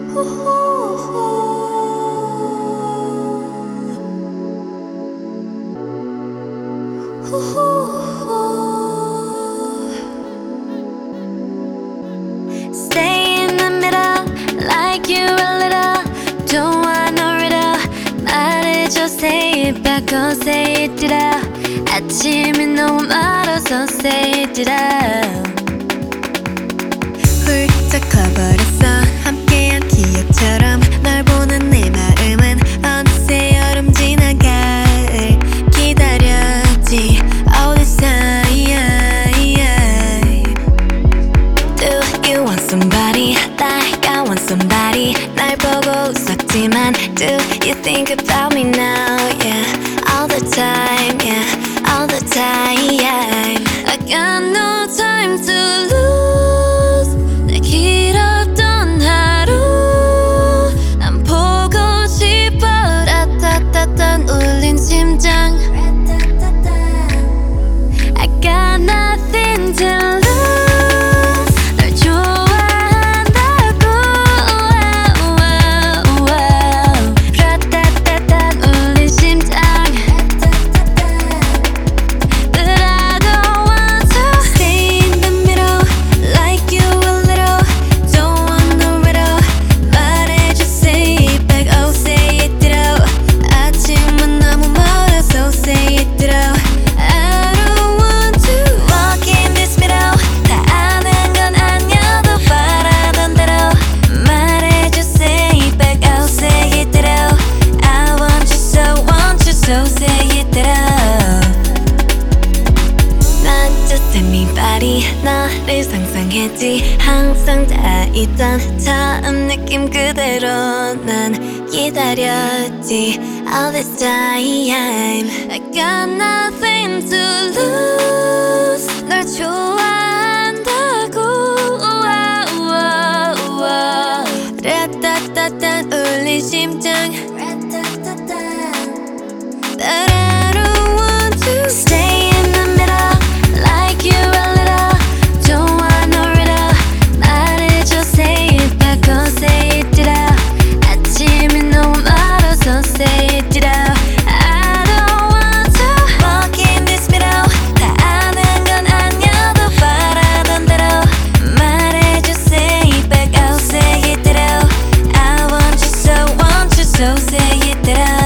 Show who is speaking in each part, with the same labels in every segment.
Speaker 1: Stay in the middle, like you a little. Don't want no riddle. 말해줘, say it back, oh say it out. 아침이 너무 멀어서 say it out.
Speaker 2: 훌쩍 커버렸어 함께한 기억처럼 널 보는 내 마음은 어느새 여름 지나갈 기다렸지 all this time. Do you want somebody like I want somebody 날 보고 웃었지만 do you think about me now? Yeah, all the time, yeah, all the time.
Speaker 1: I got no time to lose. 내 길었던 하루 난 보고 싶어. 라따따따 울린 심장. I got nothing to lose. 널 좋아한다고. 라따따따 울린 심장. But I don't want to
Speaker 2: Stay in the middle, like you a little. Don't want no riddle. 말해줘, say it back, oh say it out. 아침은 너무 멀어서 say it out. I don't want to walk in this middle. 다 아는 건 아니어도 바라던 대로 말해줘, say it back, oh say it out. I want you so say it out. Not just anybody 너를 상상했지 항상 다 있던 처음 느낌 그대로 난 기다렸지 all this time.
Speaker 1: I got nothing to lose. 널 좋아한다고.
Speaker 2: 라따따따 울린 심장. But I don't want to
Speaker 1: Stay in the middle, like you a little. Don't want no riddle. 말해줘, say it back, oh say it out. 아침이 너무 멀어서 say it out. I don't want to
Speaker 2: walk in this middle. 다 아는 건 아니어도 바라던 대로 말해줘, say it back, oh say it out. I want you so say it out.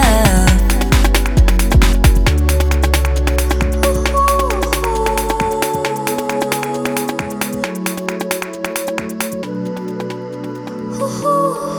Speaker 1: Ooh.